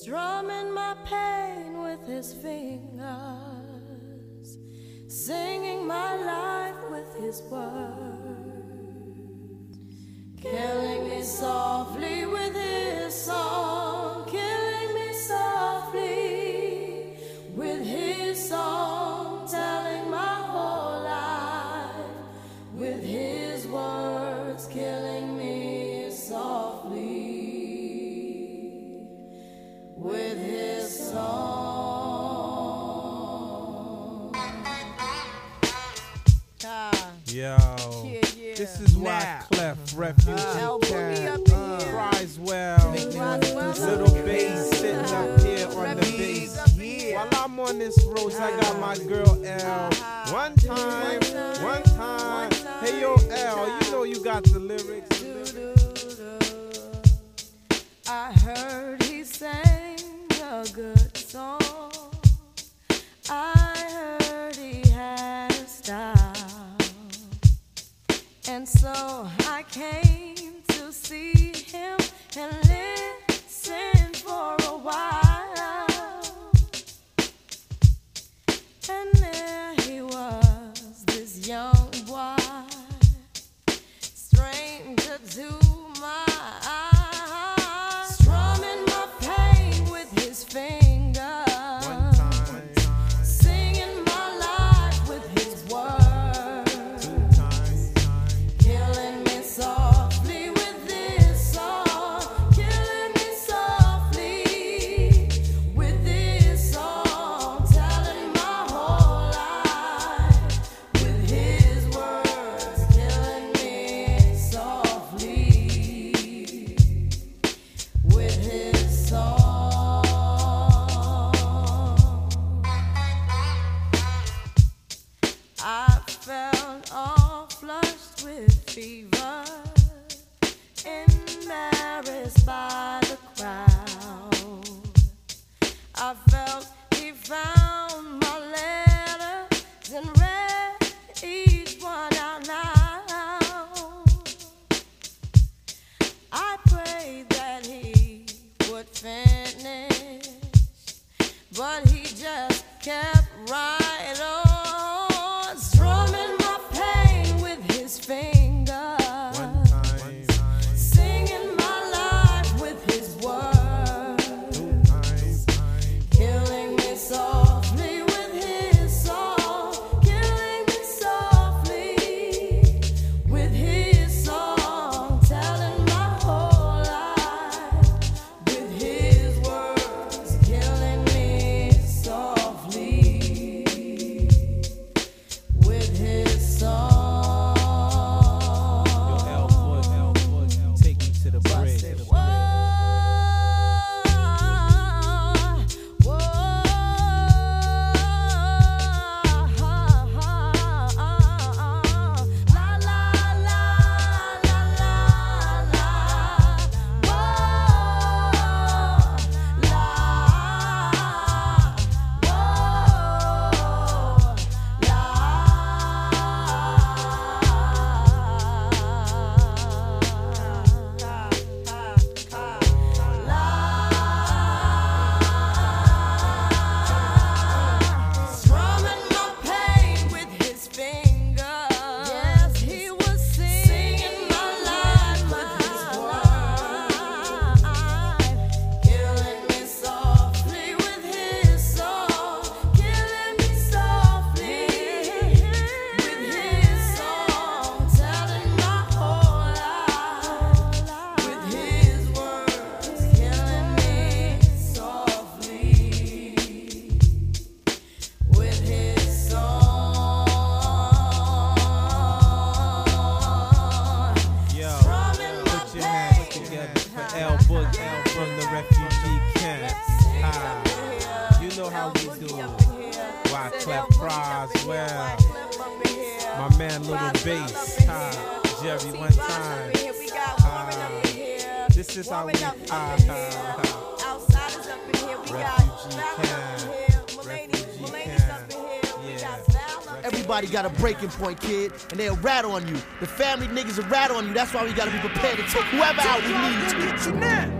strumming my pain with his fingers, singing my life with his words, killing me softly with his song, killing me softly with his song, telling my whole life with his words, killing me softly with his song. Yo, this is why Clef, Refugee Cat, Criswell, Little Bass sitting up here on the bass. While I'm on this road, I got my girl L. One time. Hey yo L, you know you got the lyrics. I heard he sang a good song. I heard he had a style, and so I came to see him and listen for a while. And there he was, this young boy, stranger to my eyes, strumming my pain with his fingers, singing my life with his words, killing me softly with this song, killing me softly with this song, telling my whole life with his words, killing me softly with his song. I felt all flushed with fever, embarrassed by the crowd. I felt he found my letters and read each one out loud. I prayed that he would finish, but he just kept right on, strumming my pain with his fingers, singing my life with his words, killing me softly with his song, killing me softly with his song, telling my whole life with his words, killing me softly with his song. Take me to the bridge. Strumming my pain with his fingers. Yes, he was singing my life with his words, killing me softly with his song, killing me softly with his song, telling my whole life with his words, killing me softly with his song. Yo, Strumming my put your hands pain. together for L Book from the refugee camp. You know how we do. Why Clef Criswell, my man Little Bass, Jerry one time. This is how we Outsiders up in here, we got Refugee camp. Mulaney's up in here, we got Sal up in here. Everybody got a breaking point, kid, and they'll rat on you. The family niggas will rat on you. That's why we gotta be prepared to take whoever out we need to.